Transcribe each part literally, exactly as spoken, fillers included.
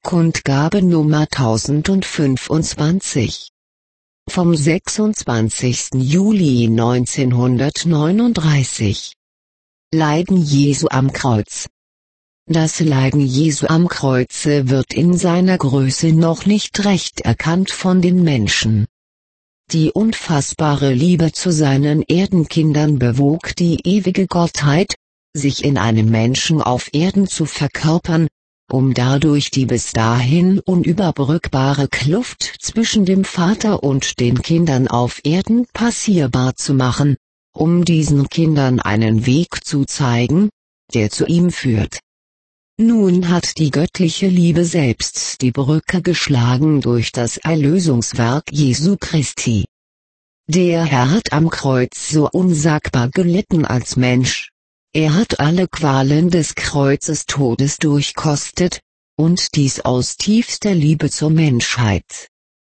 Kundgabe Nummer tausendfünfundzwanzig. Vom sechsundzwanzigsten Juli neunzehnhundertneununddreißig. Leiden Jesu am Kreuz. Das Leiden Jesu am Kreuze wird in seiner Größe noch nicht recht erkannt von den Menschen. Die unfassbare Liebe zu seinen Erdenkindern bewog die ewige Gottheit, sich in einem Menschen auf Erden zu verkörpern, um dadurch die bis dahin unüberbrückbare Kluft zwischen dem Vater und den Kindern auf Erden passierbar zu machen, um diesen Kindern einen Weg zu zeigen, der zu ihm führt. Nun hat die göttliche Liebe selbst die Brücke geschlagen durch das Erlösungswerk Jesu Christi. Der Herr hat am Kreuz so unsagbar gelitten als Mensch. Er hat alle Qualen des Kreuzes Todes durchkostet, und dies aus tiefster Liebe zur Menschheit.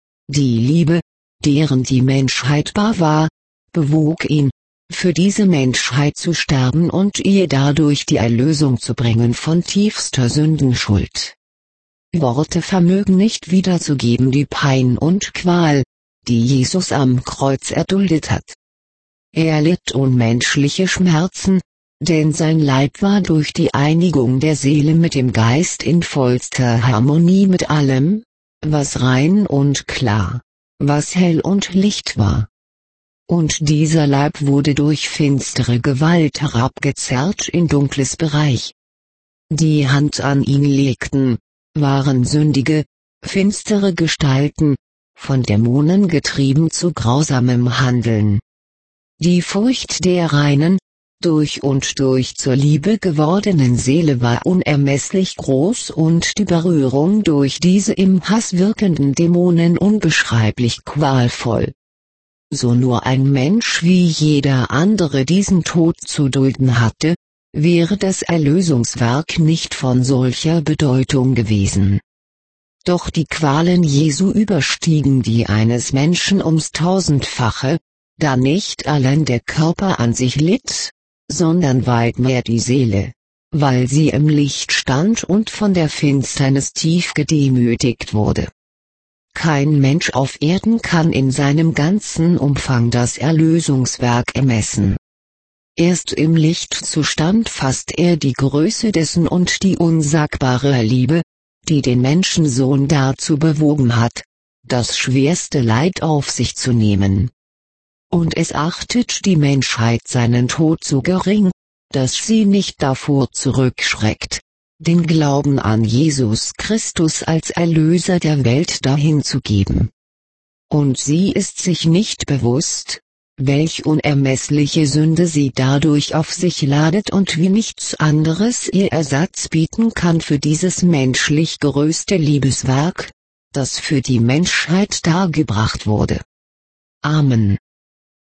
Die Liebe, deren die Menschheit bar war, bewog ihn, für diese Menschheit zu sterben und ihr dadurch die Erlösung zu bringen von tiefster Sündenschuld. Worte vermögen nicht wiederzugeben die Pein und Qual, die Jesus am Kreuz erduldet hat. Er litt unmenschliche Schmerzen, denn sein Leid war durch die Einigung der Seele mit dem Geist in vollster Harmonie mit allem, was rein und klar, was hell und Licht war. Und dieser Leib wurde durch finstere Gewalt herabgezerrt in dunkles Bereich. Die Hand an ihn legten, waren sündige, finstere Gestalten, von Dämonen getrieben zu grausamem Handeln. Die Furcht der reinen, durch und durch zur Liebe gewordenen Seele war unermesslich groß und die Berührung durch diese im Hass wirkenden Dämonen unbeschreiblich qualvoll. So nur ein Mensch wie jeder andere diesen Tod zu dulden hatte, wäre das Erlösungswerk nicht von solcher Bedeutung gewesen. Doch die Qualen Jesu überstiegen die eines Menschen ums Tausendfache, da nicht allein der Körper an sich litt, sondern weit mehr die Seele, weil sie im Licht stand und von der Finsternis tief gedemütigt wurde. Kein Mensch auf Erden kann in seinem ganzen Umfang das Erlösungswerk ermessen. Erst im Lichtzustand fasst er die Größe dessen und die unsagbare Liebe, die den Menschensohn dazu bewogen hat, das schwerste Leid auf sich zu nehmen. Und es achtet die Menschheit seinen Tod so gering, dass sie nicht davor zurückschreckt, den Glauben an Jesus Christus als Erlöser der Welt dahinzugeben. Und sie ist sich nicht bewusst, welch unermessliche Sünde sie dadurch auf sich ladet und wie nichts anderes ihr Ersatz bieten kann für dieses menschlich größte Liebeswerk, das für die Menschheit dargebracht wurde. Amen.